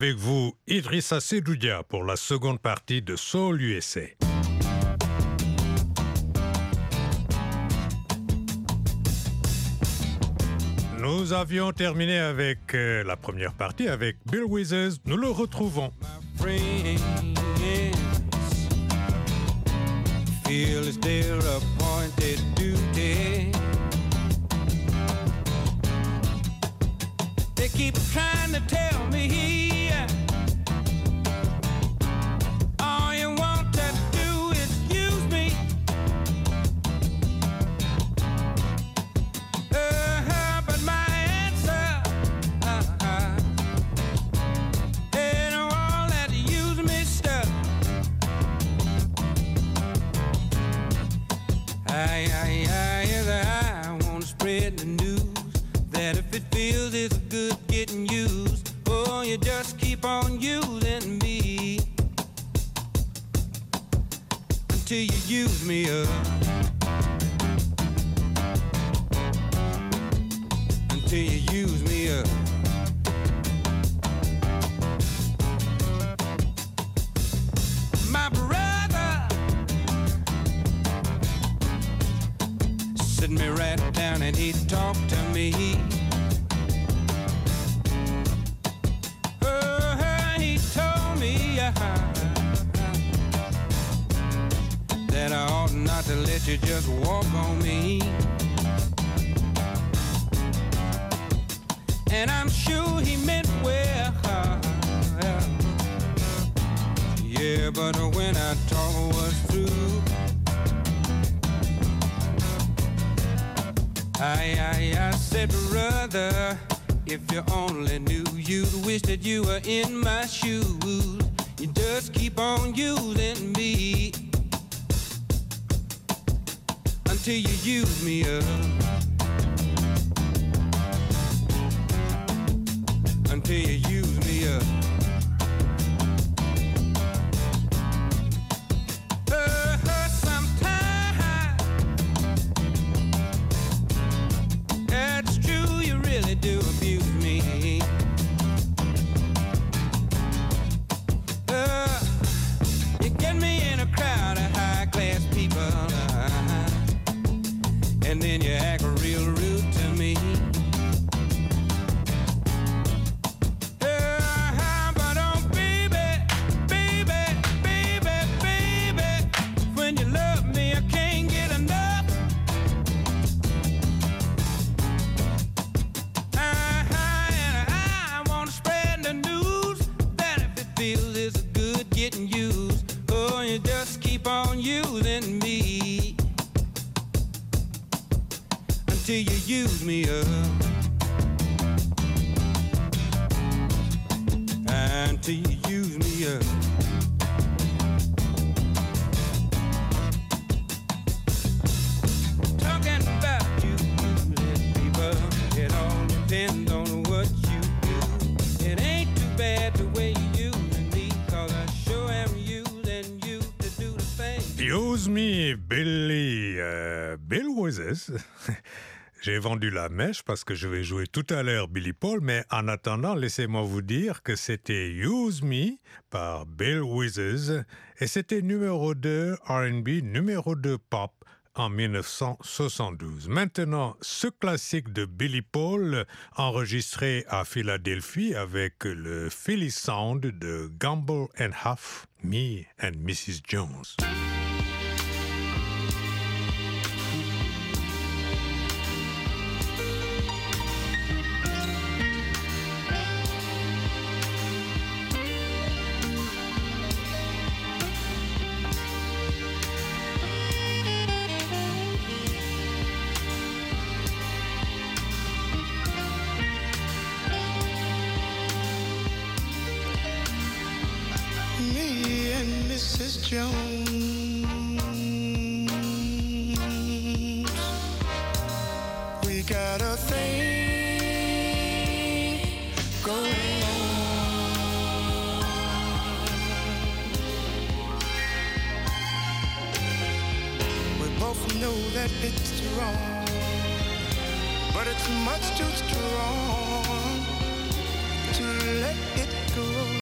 Avec vous, Idrissa Sedoudia pour la seconde partie de Soul USA. Nous avions terminé avec la première partie avec Bill Withers. Nous le retrouvons. Feel it's their appointed duty. They keep trying to tell me all you want to do is use me. But my answer ain't all that use me stuff. I want to spread the news that if it feels it's good getting used, oh, you just keep on using me until you use me up. Until you use me up. My brother sit me right down and he talked to me. He told me that I ought not to let you just walk on me. And I'm sure he meant well. Yeah, but when I talk was through, I said, brother, if you only knew, you'd wish that you were in my shoes. You just keep on using me until you use me up. Until you use me up. That's true, you really do abuse me. You get me in a crowd of high-class people, and then you act real rude to me. But oh, baby, baby, baby, baby, when you love me, I can't get enough. I want to spread the news that if it feels it's good getting used, oh, you just keep on using me until you use me up. Until you use me up. Talking about you, people, it all depends on what you do. It ain't too bad the way you using me, 'cause I sure am using you to do the thing. Use me, Bill Withers. J'ai vendu la mèche parce que je vais jouer tout à l'heure Billy Paul, mais en attendant, laissez-moi vous dire que c'était Use Me par Bill Withers et c'était numéro 2 R&B, numéro 2 pop en 1972. Maintenant, ce classique de Billy Paul enregistré à Philadelphie avec le Philly Sound de Gamble and Huff, Me and Mrs. Jones. Me and Mrs. Jones, we got a thing going on. We both know that it's wrong, but it's much too strong to let it go.